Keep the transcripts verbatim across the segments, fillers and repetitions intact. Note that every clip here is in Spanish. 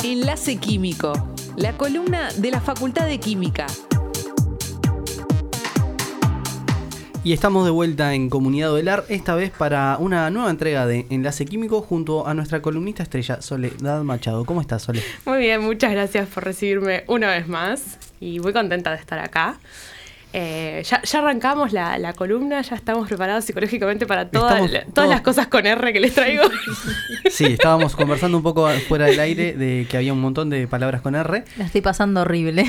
Enlace Químico, la columna de la Facultad de Química. Y estamos de vuelta en Comunidad Odelar, esta vez para una nueva entrega de Enlace Químico junto a nuestra columnista estrella, Soledad Machado. ¿Cómo estás, Sole? Muy bien, muchas gracias por recibirme una vez más y muy contenta de estar acá. Eh, ya, ya arrancamos la, la columna, ya estamos preparados psicológicamente para toda, Estamos la, todas todos... las cosas con R que les traigo. Sí, estábamos conversando un poco fuera del aire de que había un montón de palabras con R. La estoy pasando horrible.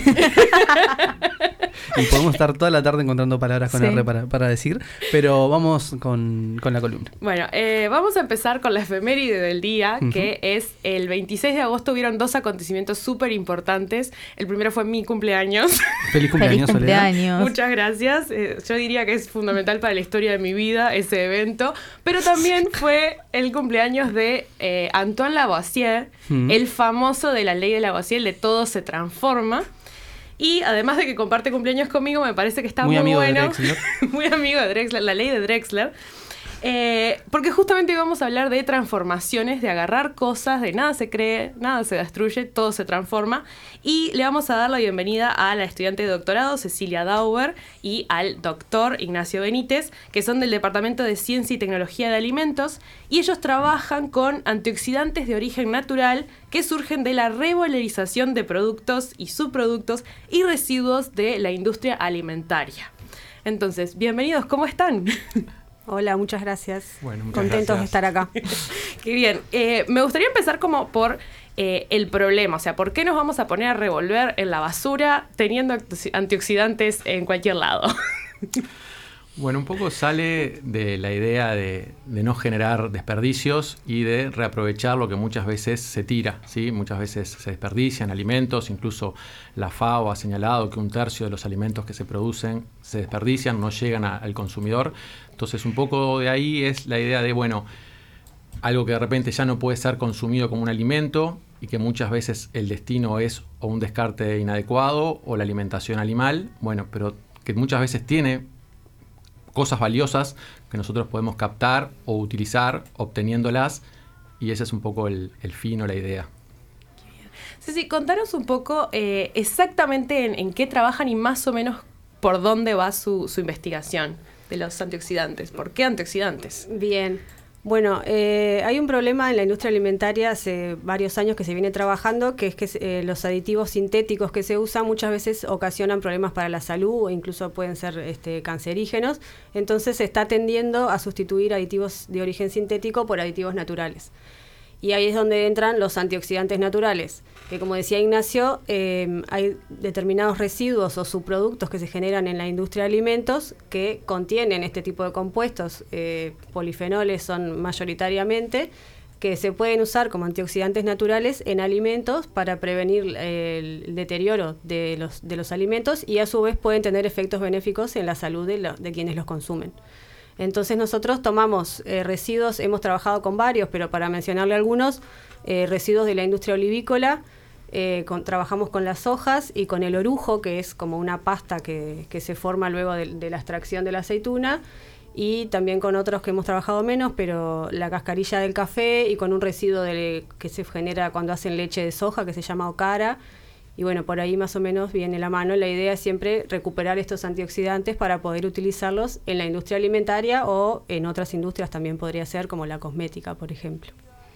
Y podemos estar toda la tarde encontrando palabras con sí. R para, para decir, pero vamos con, con la columna. Bueno, eh, vamos a empezar con la efeméride del día, uh-huh. que es el veintiséis de agosto. Hubieron dos acontecimientos súper importantes. El primero fue mi cumpleaños. Feliz cumpleaños, Feliz cumpleaños. Muchas gracias. Eh, yo diría que es fundamental para la historia de mi vida ese evento, pero también fue el cumpleaños de eh, Antoine Lavoisier, uh-huh. el famoso de la ley de Lavoisier, el de todo se transforma. Y además de que comparte cumpleaños conmigo, me parece que está muy, muy bueno. Muy amigo de Drexler, la ley de Drexler. Eh, porque justamente vamos a hablar de transformaciones, de agarrar cosas, de nada se cree, nada se destruye, todo se transforma. Y le vamos a dar la bienvenida a la estudiante de doctorado, Cecilia Dauber, y al doctor Ignacio Benítez, que son del Departamento de Ciencia y Tecnología de Alimentos, y ellos trabajan con antioxidantes de origen natural que surgen de la revalorización de productos y subproductos y residuos de la industria alimentaria. Entonces, bienvenidos, ¿cómo están? Hola, muchas gracias. Bueno, muchas Contentos gracias. de estar acá. Qué bien. Eh, me gustaría empezar como por eh, el problema. O sea, ¿por qué nos vamos a poner a revolver en la basura teniendo antioxidantes en cualquier lado? Bueno, un poco sale de la idea de, de no generar desperdicios y de reaprovechar lo que muchas veces se tira, ¿sí? Muchas veces se desperdician alimentos, incluso la FAO ha señalado que un tercio de los alimentos que se producen se desperdician, no llegan a, al consumidor. Entonces, un poco de ahí es la idea de, bueno, algo que de repente ya no puede ser consumido como un alimento y que muchas veces el destino es o un descarte inadecuado o la alimentación animal, bueno, pero que muchas veces tiene cosas valiosas que nosotros podemos captar o utilizar obteniéndolas, y ese es un poco el, el fin o la idea. Sí, sí, contanos un poco eh, exactamente en, en qué trabajan y más o menos por dónde va su, su investigación de los antioxidantes. ¿Por qué antioxidantes? Bien. Bueno, eh, hay un problema en la industria alimentaria hace varios años que se viene trabajando, que es que eh, los aditivos sintéticos que se usan muchas veces ocasionan problemas para la salud o incluso pueden ser este, cancerígenos. Entonces se está tendiendo a sustituir aditivos de origen sintético por aditivos naturales. Y ahí es donde entran los antioxidantes naturales, que como decía Ignacio, eh, hay determinados residuos o subproductos que se generan en la industria de alimentos que contienen este tipo de compuestos, eh, polifenoles son mayoritariamente, que se pueden usar como antioxidantes naturales en alimentos para prevenir eh, el deterioro de los, de los alimentos y a su vez pueden tener efectos benéficos en la salud de, lo, de quienes los consumen. Entonces nosotros tomamos eh, residuos, hemos trabajado con varios, pero para mencionarle algunos, eh, residuos de la industria olivícola, eh, con, trabajamos con las hojas y con el orujo, que es como una pasta que, que se forma luego de, de la extracción de la aceituna, y también con otros que hemos trabajado menos, pero la cascarilla del café y con un residuo de, que se genera cuando hacen leche de soja, que se llama okara. Y bueno, por ahí más o menos viene la mano. La idea es siempre recuperar estos antioxidantes para poder utilizarlos en la industria alimentaria o en otras industrias también podría ser, como la cosmética, por ejemplo.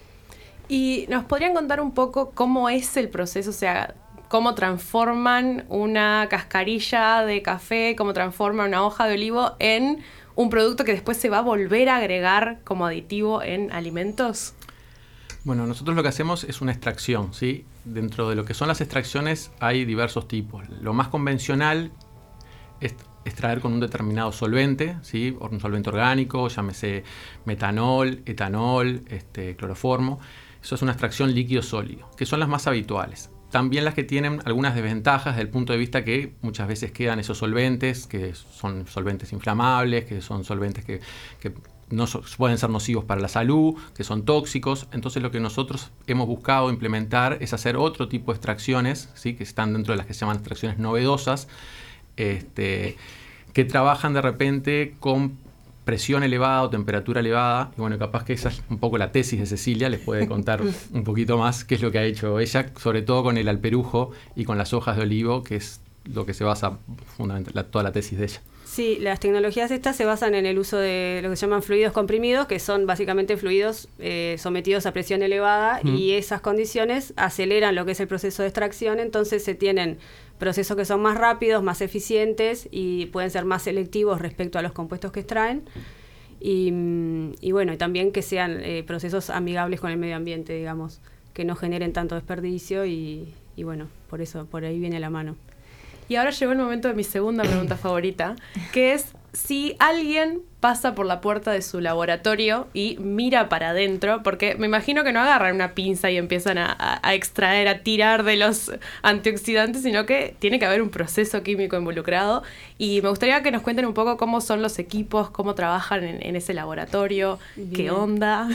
¿Y nos podrían contar un poco cómo es el proceso? O sea, cómo transforman una cascarilla de café, cómo transforman una hoja de olivo en un producto que después se va a volver a agregar como aditivo en alimentos. Bueno, nosotros lo que hacemos es una extracción, ¿sí? Dentro de lo que son las extracciones hay diversos tipos. Lo más convencional es extraer con un determinado solvente, ¿sí? Un solvente orgánico, llámese metanol, etanol, este, cloroformo. Eso es una extracción líquido-sólido, que son las más habituales. También las que tienen algunas desventajas desde el punto de vista que muchas veces quedan esos solventes, que son solventes inflamables, que son solventes que... que no so, pueden ser nocivos para la salud, que son tóxicos. Entonces lo que nosotros hemos buscado implementar es hacer otro tipo de extracciones, ¿sí? Que están dentro de las que se llaman extracciones novedosas, este, que trabajan de repente con presión elevada o temperatura elevada. Y bueno, capaz que esa es un poco la tesis de Cecilia, les puede contar un poquito más qué es lo que ha hecho ella, sobre todo con el alperujo y con las hojas de olivo, que es lo que se basa fundamentalmente toda la tesis de ella. Sí, las tecnologías estas se basan en el uso de lo que se llaman fluidos comprimidos, que son básicamente fluidos eh, sometidos a presión elevada, mm. y esas condiciones aceleran lo que es el proceso de extracción. Entonces se tienen procesos que son más rápidos, más eficientes y pueden ser más selectivos respecto a los compuestos que extraen. Y, y bueno, y también que sean eh, procesos amigables con el medio ambiente, digamos, que no generen tanto desperdicio y, y bueno, por eso, por ahí viene la mano. Y ahora llegó el momento de mi segunda pregunta favorita, que es si alguien pasa por la puerta de su laboratorio y mira para adentro, porque me imagino que no agarran una pinza y empiezan a, a, a extraer, a tirar de los antioxidantes, sino que tiene que haber un proceso químico involucrado. Y me gustaría que nos cuenten un poco cómo son los equipos, cómo trabajan en, en ese laboratorio, Bien. qué onda.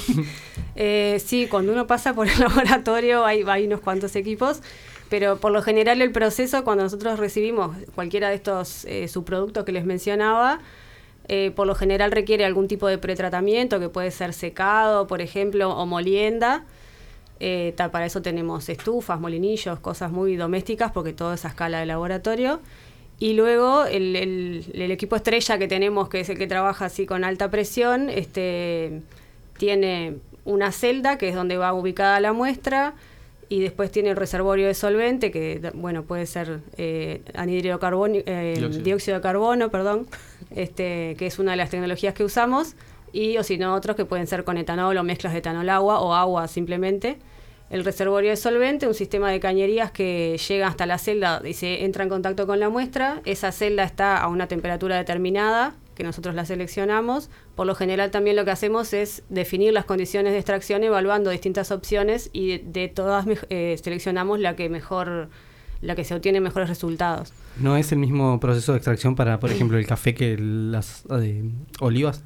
eh, sí, cuando uno pasa por el laboratorio hay, hay unos cuantos equipos. Pero por lo general el proceso, cuando nosotros recibimos cualquiera de estos eh, subproductos que les mencionaba, eh, por lo general requiere algún tipo de pretratamiento, que puede ser secado, por ejemplo, o molienda. Eh, ta, para eso tenemos estufas, molinillos, cosas muy domésticas, porque todo es a escala de laboratorio. Y luego el, el, el equipo estrella que tenemos, que es el que trabaja así con alta presión, este, tiene una celda, que es donde va ubicada la muestra, y después tiene el reservorio de solvente, que bueno, puede ser eh, anhídrido de carbono, eh, dióxido. dióxido de carbono, perdón, este, que es una de las tecnologías que usamos, y o si no otros que pueden ser con etanol o mezclas de etanol-agua o agua simplemente. El reservorio de solvente, un sistema de cañerías que llega hasta la celda y se entra en contacto con la muestra. Esa celda está a una temperatura determinada, que nosotros la seleccionamos. Por lo general también lo que hacemos es definir las condiciones de extracción evaluando distintas opciones y de, de todas eh, seleccionamos la que mejor, la que se obtiene mejores resultados. ¿No es el mismo proceso de extracción para, por ejemplo, el café que las eh, olivas?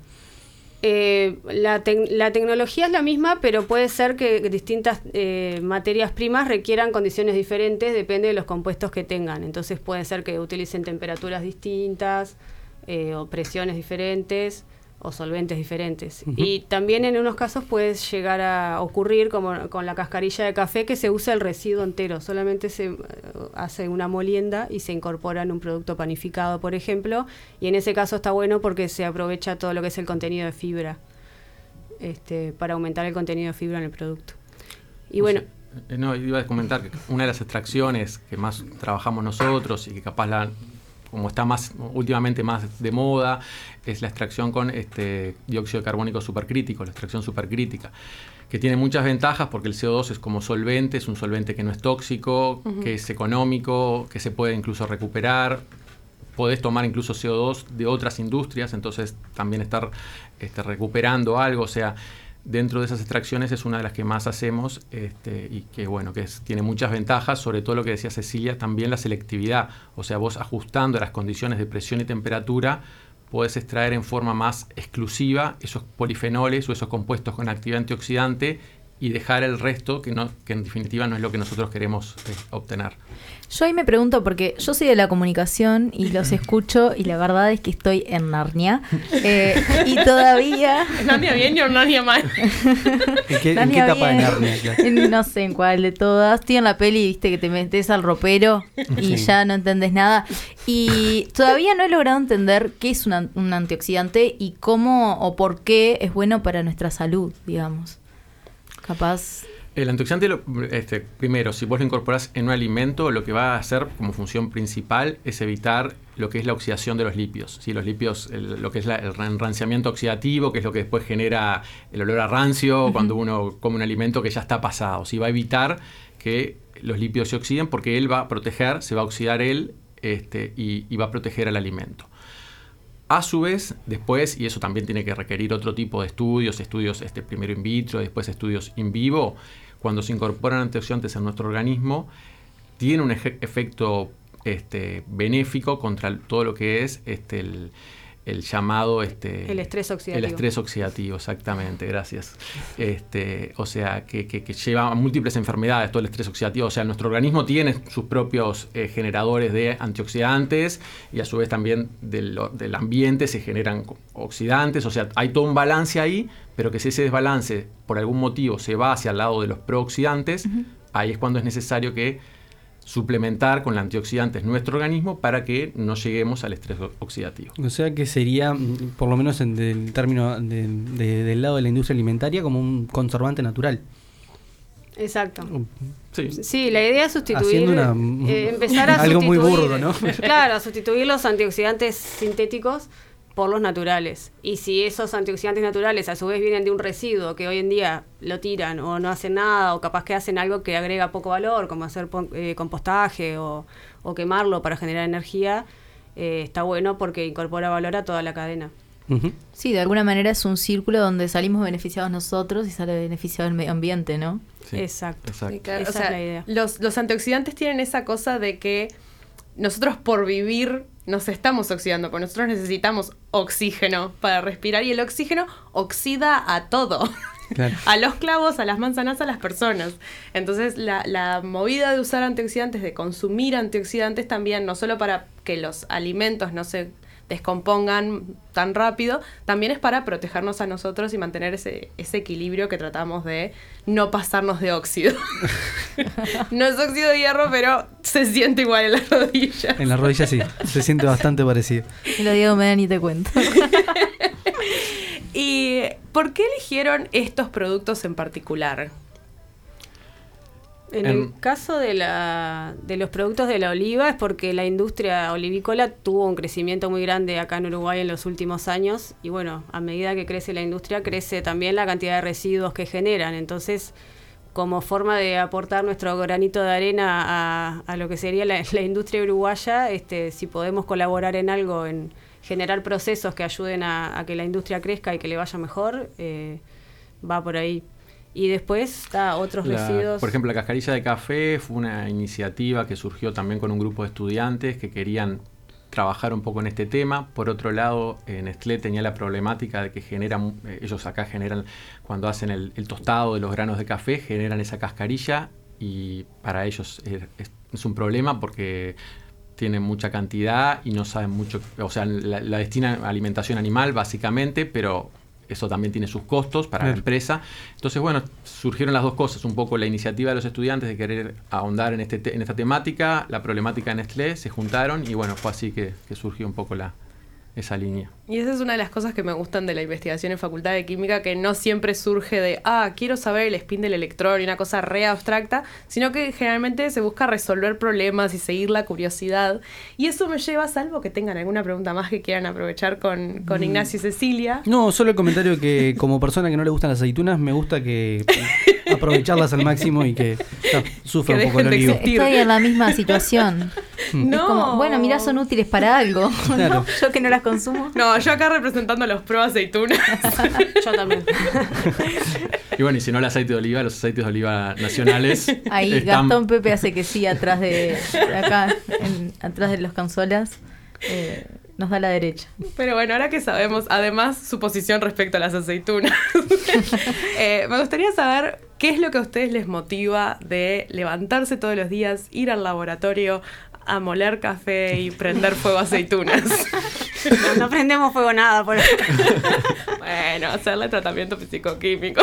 Eh, la, te- la tecnología es la misma, pero puede ser que distintas eh, materias primas requieran condiciones diferentes, depende de los compuestos que tengan. Entonces puede ser que utilicen temperaturas distintas, eh, o presiones diferentes, o solventes diferentes. Uh-huh. Y también en unos casos puede llegar a ocurrir, como con la cascarilla de café, que se usa el residuo entero. Solamente se uh, hace una molienda y se incorpora en un producto panificado, por ejemplo. Y en ese caso está bueno porque se aprovecha todo lo que es el contenido de fibra, este, para aumentar el contenido de fibra en el producto. Y bueno... Eh, no, iba a comentar que una de las extracciones que más trabajamos nosotros y que capaz la... como está más últimamente más de moda, es la extracción con este dióxido carbónico supercrítico, la extracción supercrítica, que tiene muchas ventajas porque el C O dos es como solvente, es un solvente que no es tóxico, uh-huh. que es económico, que se puede incluso recuperar. Podés tomar incluso C O dos de otras industrias, entonces también estar este, recuperando algo, o sea, dentro de esas extracciones es una de las que más hacemos, este, y que bueno, que es, tiene muchas ventajas, sobre todo lo que decía Cecilia, también la selectividad. O sea, vos ajustando las condiciones de presión y temperatura, podés extraer en forma más exclusiva esos polifenoles o esos compuestos con actividad antioxidante y dejar el resto, que, no, que en definitiva no es lo que nosotros queremos eh, obtener. Yo ahí me pregunto, porque yo soy de la comunicación y los escucho y la verdad es que estoy en Narnia eh, y todavía... ¿Narnia bien o Narnia mal? ¿En qué, ¿en qué etapa de Narnia? En, no sé en cuál de todas. Estoy en la peli, viste, que te metes al ropero y sí. ya no entendés nada. Y todavía no he logrado entender qué es una, un antioxidante y cómo o por qué es bueno para nuestra salud, digamos. Capaz... El antioxidante, lo, este, primero, si vos lo incorporás en un alimento, lo que va a hacer como función principal es evitar lo que es la oxidación de los lípidos. ¿Sí? Los lípidos, el, lo que es la, el enranciamiento oxidativo, que es lo que después genera el olor a rancio uh-huh. cuando uno come un alimento que ya está pasado. ¿Sí? Va a evitar que los lípidos se oxiden porque él va a proteger, se va a oxidar él este, y, y va a proteger al alimento. A su vez, después, y eso también tiene que requerir otro tipo de estudios, estudios este, primero in vitro, después estudios in vivo, cuando se incorporan antioxidantes en nuestro organismo, tiene un eje- efecto este, benéfico contra el, todo lo que es este, el, el llamado... Este, el estrés oxidativo. El estrés oxidativo, exactamente, gracias. Este, o sea, que, que, que lleva a múltiples enfermedades todo el estrés oxidativo. O sea, nuestro organismo tiene sus propios eh, generadores de antioxidantes y a su vez también del, del ambiente se generan oxidantes. O sea, hay todo un balance ahí, pero que si ese desbalance por algún motivo se va hacia el lado de los prooxidantes, uh-huh. ahí es cuando es necesario que suplementar con los antioxidantes nuestro organismo para que no lleguemos al estrés oxidativo. O sea que sería, por lo menos en el término de, de, del lado de la industria alimentaria, como un conservante natural. Exacto. Sí, sí, la idea es sustituir, una, eh, empezar a algo sustituir, muy burdo, ¿no? Claro, sustituir los antioxidantes sintéticos por los naturales. Y si esos antioxidantes naturales a su vez vienen de un residuo que hoy en día lo tiran o no hacen nada, o capaz que hacen algo que agrega poco valor, como hacer eh, compostaje o, o quemarlo para generar energía, eh, está bueno porque incorpora valor a toda la cadena. Uh-huh. Sí, de alguna manera es un círculo donde salimos beneficiados nosotros y sale beneficiado el medio ambiente, ¿no? Sí, exacto. exacto. Sí, claro. Esa O sea, es la idea. Los, los antioxidantes tienen esa cosa de que nosotros por vivir nos estamos oxidando, porque nosotros necesitamos oxígeno para respirar y el oxígeno oxida a todo. Claro. A los clavos, a las manzanas, a las personas. Entonces la, la movida de usar antioxidantes, de consumir antioxidantes también, no solo para que los alimentos no se descompongan tan rápido, también es para protegernos a nosotros y mantener ese, ese equilibrio que tratamos de no pasarnos de óxido. No es óxido de hierro, pero se siente igual en las rodillas. En las rodillas sí, se siente bastante parecido. Y lo Diego me da ni te cuento. ¿Y por qué eligieron estos productos en particular? En el caso de, la, de los productos de la oliva es porque la industria olivícola tuvo un crecimiento muy grande acá en Uruguay en los últimos años y bueno, a medida que crece la industria crece también la cantidad de residuos que generan. Entonces, como forma de aportar nuestro granito de arena a, a lo que sería la, la industria uruguaya, este, si podemos colaborar en algo, en generar procesos que ayuden a, a que la industria crezca y que le vaya mejor, eh, va por ahí. Y después está otros la, residuos. Por ejemplo, la cascarilla de café fue una iniciativa que surgió también con un grupo de estudiantes que querían trabajar un poco en este tema. Por otro lado, eh, Nestlé tenía la problemática de que generan, eh, ellos acá generan, cuando hacen el, el tostado de los granos de café, generan esa cascarilla y para ellos es, es, es un problema porque tienen mucha cantidad y no saben mucho, o sea, la, la destinan a alimentación animal básicamente, pero eso también tiene sus costos para claro. la empresa. Entonces, bueno, surgieron las dos cosas. Un poco la iniciativa de los estudiantes de querer ahondar en, este te- en esta temática, la problemática de Nestlé, se juntaron y bueno, fue así que, que surgió un poco la, esa línea. Y esa es una de las cosas que me gustan de la investigación en Facultad de Química, que no siempre surge de, ah, quiero saber el spin del electrón y una cosa re abstracta, sino que generalmente se busca resolver problemas y seguir la curiosidad. Y eso me lleva, salvo que tengan alguna pregunta más que quieran aprovechar con, con Ignacio y Cecilia. No, solo el comentario que como persona que no le gustan las aceitunas, me gusta que aprovecharlas al máximo y que no, sufra un poco el olivo. Estoy en la misma situación. No. Es como, bueno, mirá, son útiles para algo. Claro. ¿No? Yo que no las consumo. No, yo acá representando a los pro aceitunas. Yo también. Y bueno, y si no el aceite de oliva, los aceites de oliva nacionales. Ahí están... Gastón Pepe hace que sí, atrás de, de acá, en, atrás de los consolas. Eh, nos da la derecha. Pero bueno, ahora que sabemos, además, su posición respecto a las aceitunas, eh, me gustaría saber qué es lo que a ustedes les motiva de levantarse todos los días, ir al laboratorio a moler café y prender fuego aceitunas. No, no prendemos fuego nada por eso. Bueno, hacerle tratamiento físico-químico.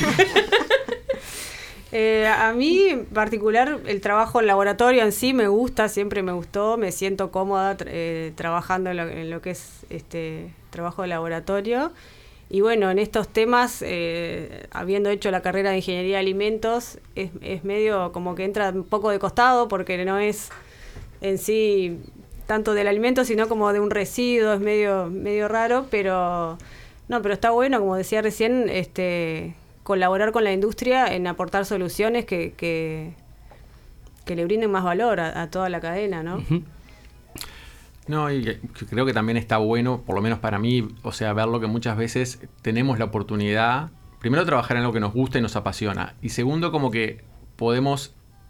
Eh, a mí, en particular, el trabajo en laboratorio en sí me gusta, siempre me gustó, me siento cómoda eh, trabajando en lo, en lo que es este trabajo de laboratorio. Y bueno, en estos temas, eh, habiendo hecho la carrera de Ingeniería de Alimentos, es, es medio como que entra un poco de costado porque no es en sí tanto del alimento, sino como de un residuo, es medio, medio raro, pero no, pero está bueno, como decía recién, este... colaborar con la industria en aportar soluciones que, que, que le brinden más valor a, a toda la cadena, ¿no? Uh-huh. No, y creo que también está bueno, por lo menos para mí, o sea, verlo que muchas veces tenemos la oportunidad, primero, trabajar en algo que nos gusta y nos apasiona, y segundo, como que podemos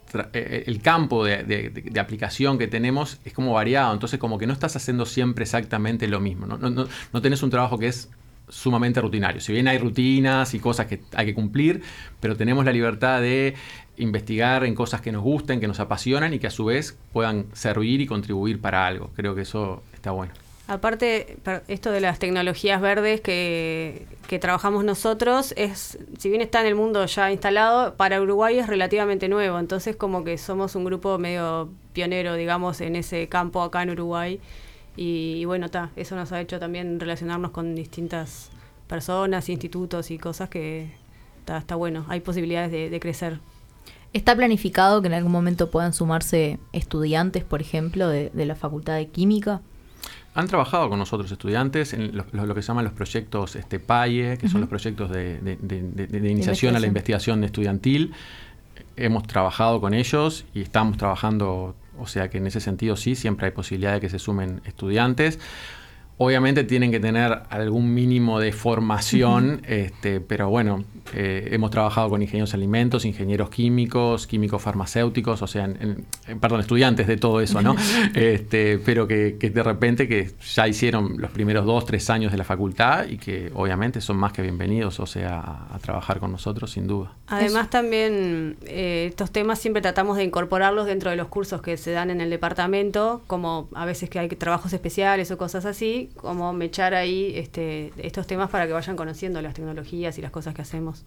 el campo de, de, de aplicación que tenemos es como variado, entonces como que no estás haciendo siempre exactamente lo mismo, no, no, no, no tenés un trabajo que es sumamente rutinario, si bien hay rutinas y cosas que hay que cumplir, pero tenemos la libertad de investigar en cosas que nos gusten, que nos apasionan y que a su vez puedan servir y contribuir para algo. Creo que eso está bueno. Aparte, esto de las tecnologías verdes que, que trabajamos nosotros, es, si bien está en el mundo ya instalado, para Uruguay es relativamente nuevo. Entonces como que somos un grupo medio pionero, digamos, en ese campo acá en Uruguay. Y, y bueno, ta, eso nos ha hecho también relacionarnos con distintas personas, institutos y cosas que ta, está bueno. Hay posibilidades de, de crecer. ¿Está planificado que en algún momento puedan sumarse estudiantes, por ejemplo, de, de la Facultad de Química? Han trabajado con nosotros estudiantes en lo, lo, lo que se llaman los proyectos este, P A I E, que uh-huh. son los proyectos de, de, de, de, de iniciación a la investigación estudiantil. Hemos trabajado con ellos y estamos trabajando, o sea que en ese sentido sí, siempre hay posibilidad de que se sumen estudiantes. Obviamente tienen que tener algún mínimo de formación, uh-huh. este, pero bueno, eh, hemos trabajado con ingenieros de alimentos, ingenieros químicos, químicos farmacéuticos, o sea, en, en, perdón, estudiantes de todo eso, ¿no? este, pero que, que de repente que ya hicieron los primeros dos, tres años de la facultad y que obviamente son más que bienvenidos, o sea, a, a trabajar con nosotros, sin duda. Además eso. También eh, estos temas siempre tratamos de incorporarlos dentro de los cursos que se dan en el departamento, como a veces que hay trabajos especiales o cosas así, como mechar ahí este, estos temas para que vayan conociendo las tecnologías y las cosas que hacemos.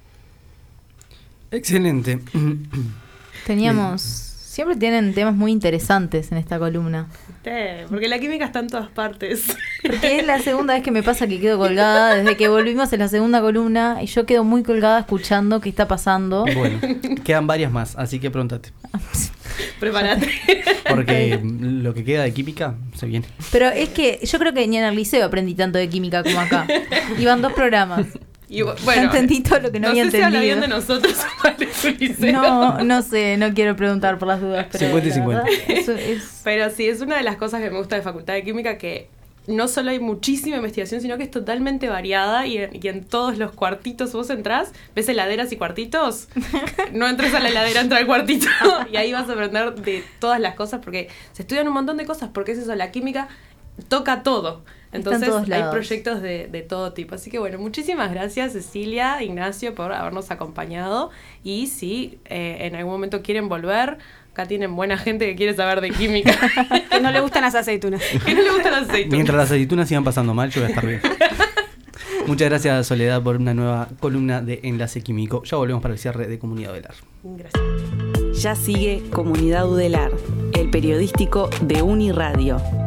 Excelente. Teníamos... Siempre tienen temas muy interesantes en esta columna. Sí, porque la química está en todas partes. Porque es la segunda vez que me pasa que quedo colgada. Desde que volvimos en la segunda columna, y yo quedo muy colgada escuchando qué está pasando. Bueno, quedan varias más, así que prontate. Prepárate. Porque lo que queda de química se viene. Pero es que yo creo que ni en el liceo aprendí tanto de química como acá. Iban dos programas. Y bueno, no entendí todo lo que no, no había sé entendido. Si habla bien de nosotros o del liceo. No, no sé, no quiero preguntar por las dudas. Pero cincuenta y cincuenta. Eso es... Pero sí, es una de las cosas que me gusta de Facultad de Química, que no solo hay muchísima investigación, sino que es totalmente variada y en, y en todos los cuartitos vos entrás, ves heladeras y cuartitos, no entres a la heladera, entra al cuartito y ahí vas a aprender de todas las cosas porque se estudian un montón de cosas, porque es eso, la química toca todo. Entonces hay proyectos de, de todo tipo. Así que bueno, muchísimas gracias Cecilia, Ignacio, por habernos acompañado. Y si eh, en algún momento quieren volver, acá tienen buena gente que quiere saber de química. Que no le gustan las aceitunas. Que no le gustan las aceitunas. Mientras las aceitunas sigan pasando mal, yo voy a estar bien. Muchas gracias Soledad por una nueva columna de Enlace Químico. Ya volvemos para el cierre de Comunidad Udelar. Gracias. Ya sigue Comunidad Udelar, el periodístico de Uniradio.